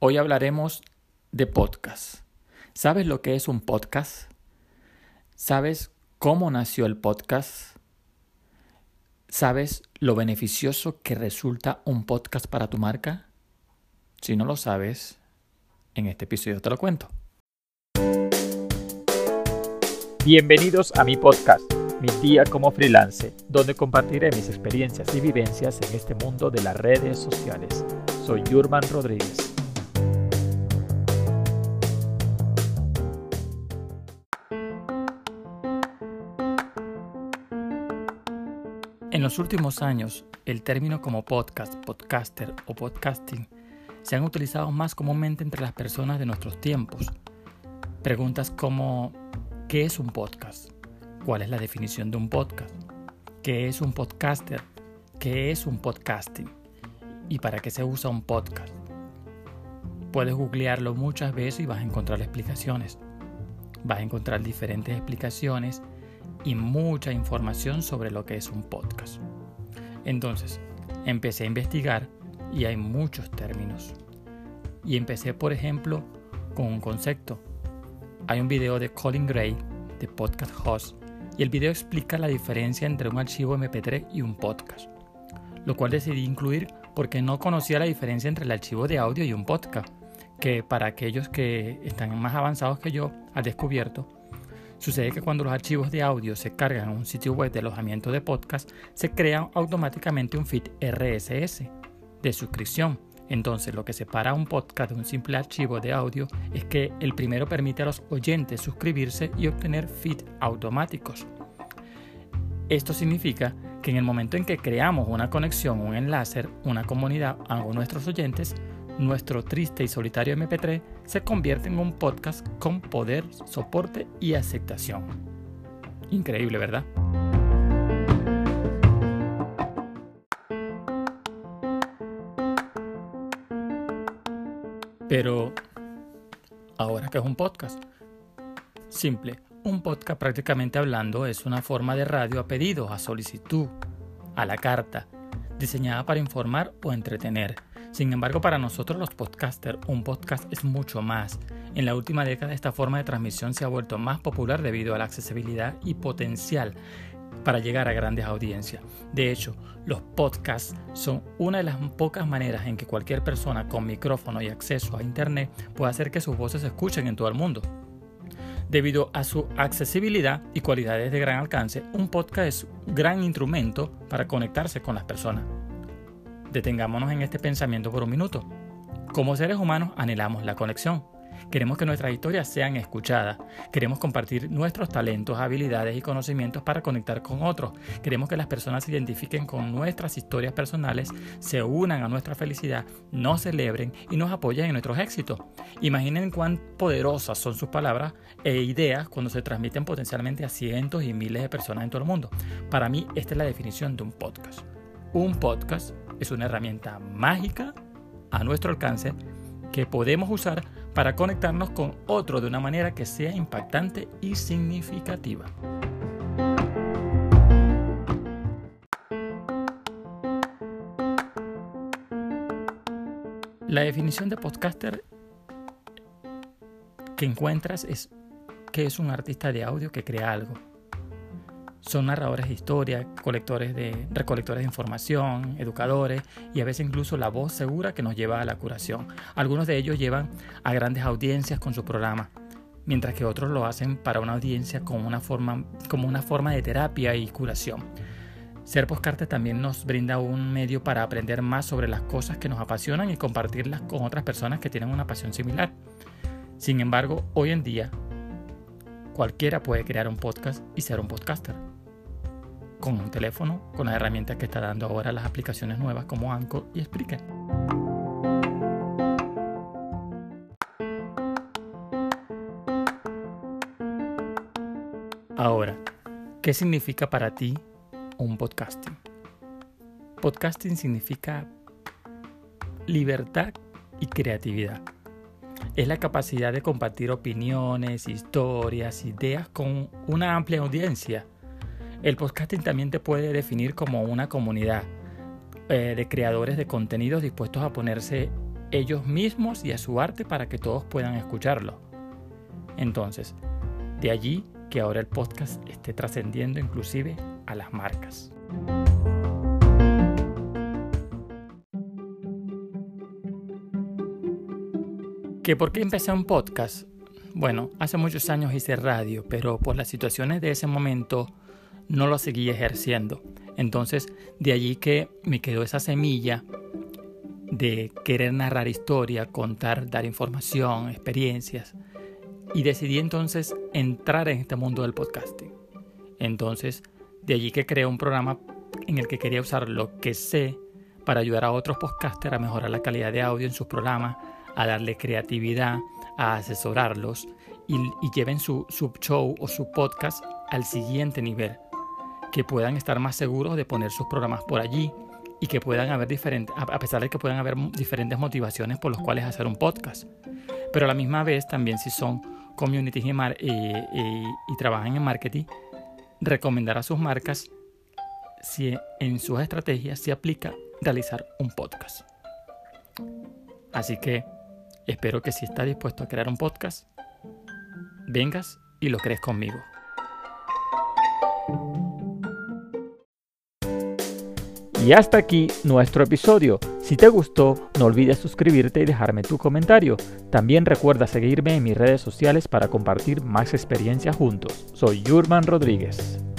Hoy hablaremos de podcast. ¿Sabes lo que es un podcast? ¿Sabes cómo nació el podcast? ¿Sabes lo beneficioso que resulta un podcast para tu marca? Si no lo sabes, en este episodio te lo cuento. Bienvenidos a mi podcast, Mi Día como Freelance, donde compartiré mis experiencias y vivencias en este mundo de las redes sociales. Soy Yurman Rodríguez. En los últimos años, el término como podcast, podcaster o podcasting se han utilizado más comúnmente entre las personas de nuestros tiempos. Preguntas como ¿qué es un podcast? ¿Cuál es la definición de un podcast? ¿Qué es un podcaster? ¿Qué es un podcasting? ¿Y para qué se usa un podcast? Puedes googlearlo muchas veces y vas a encontrar explicaciones. Vas a encontrar diferentes explicaciones y mucha información sobre lo que es un podcast. Entonces, empecé a investigar y hay muchos términos. Y empecé, por ejemplo, con un concepto. Hay un video de Colin Gray, de Podcast Host, y el video explica la diferencia entre un archivo MP3 y un podcast, lo cual decidí incluir porque no conocía la diferencia entre el archivo de audio y un podcast, que para aquellos que están más avanzados que yo han descubierto. Sucede que cuando los archivos de audio se cargan en un sitio web de alojamiento de podcast, se crea automáticamente un feed RSS de suscripción. Entonces, lo que separa un podcast de un simple archivo de audio es que el primero permite a los oyentes suscribirse y obtener feed automáticos. Esto significa que en el momento en que creamos una conexión, un enlace, una comunidad a nuestros oyentes, nuestro triste y solitario MP3 se convierte en un podcast con poder, soporte y aceptación. Increíble, ¿verdad? Pero, ¿ahora qué es un podcast? Simple, un podcast prácticamente hablando es una forma de radio a pedido, a solicitud, a la carta, diseñada para informar o entretener. Sin embargo, para nosotros los podcasters, un podcast es mucho más. En la última década esta forma de transmisión se ha vuelto más popular debido a la accesibilidad y potencial para llegar a grandes audiencias. De hecho, los podcasts son una de las pocas maneras en que cualquier persona con micrófono y acceso a internet puede hacer que sus voces se escuchen en todo el mundo. Debido a su accesibilidad y cualidades de gran alcance, un podcast es un gran instrumento para conectarse con las personas. Detengámonos en este pensamiento por un minuto. Como seres humanos anhelamos la conexión. Queremos que nuestras historias sean escuchadas. Queremos compartir nuestros talentos, habilidades y conocimientos para conectar con otros. Queremos que las personas se identifiquen con nuestras historias personales, se unan a nuestra felicidad, nos celebren y nos apoyen en nuestros éxitos. Imaginen cuán poderosas son sus palabras e ideas cuando se transmiten potencialmente a cientos y miles de personas en todo el mundo. Para mí, esta es la definición de un podcast. Un podcast es una herramienta mágica a nuestro alcance que podemos usar para conectarnos con otro de una manera que sea impactante y significativa. La definición de podcaster que encuentras es que es un artista de audio que crea algo. Son narradores de historia, recolectores de información, educadores y a veces incluso la voz segura que nos lleva a la curación. Algunos de ellos llevan a grandes audiencias con su programa, mientras que otros lo hacen para una audiencia como una forma de terapia y curación. Ser podcaster también nos brinda un medio para aprender más sobre las cosas que nos apasionan y compartirlas con otras personas que tienen una pasión similar. Sin embargo, hoy en día, cualquiera puede crear un podcast y ser un podcaster. Con un teléfono, con las herramientas que está dando ahora las aplicaciones nuevas como Anchor y Spreaker. Ahora, ¿qué significa para ti un podcasting? Podcasting significa libertad y creatividad. Es la capacidad de compartir opiniones, historias, ideas con una amplia audiencia. El podcasting también te puede definir como una comunidad de creadores de contenidos dispuestos a ponerse ellos mismos y a su arte para que todos puedan escucharlo. Entonces, de allí que ahora el podcast esté trascendiendo inclusive a las marcas. ¿Que por qué empecé un podcast? Bueno, hace muchos años hice radio, pero por las situaciones de ese momento no lo seguí ejerciendo. Entonces, de allí que me quedó esa semilla de querer narrar historia, contar, dar información, experiencias. Y decidí entonces entrar en este mundo del podcasting. Entonces, de allí que creé un programa en el que quería usar lo que sé para ayudar a otros podcasters a mejorar la calidad de audio en sus programas, a darle creatividad, a asesorarlos y lleven su show o su podcast al siguiente nivel. Que puedan estar más seguros de poner sus programas por allí y que puedan haber a pesar de que puedan haber diferentes motivaciones por las cuales hacer un podcast. Pero a la misma vez también si son communities y trabajan en marketing, recomendar a sus marcas si en sus estrategias se aplica realizar un podcast. Así que espero que si estás dispuesto a crear un podcast, vengas y lo crees conmigo. Y hasta aquí nuestro episodio. Si te gustó, no olvides suscribirte y dejarme tu comentario. También recuerda seguirme en mis redes sociales para compartir más experiencias juntos. Soy Jurman Rodríguez.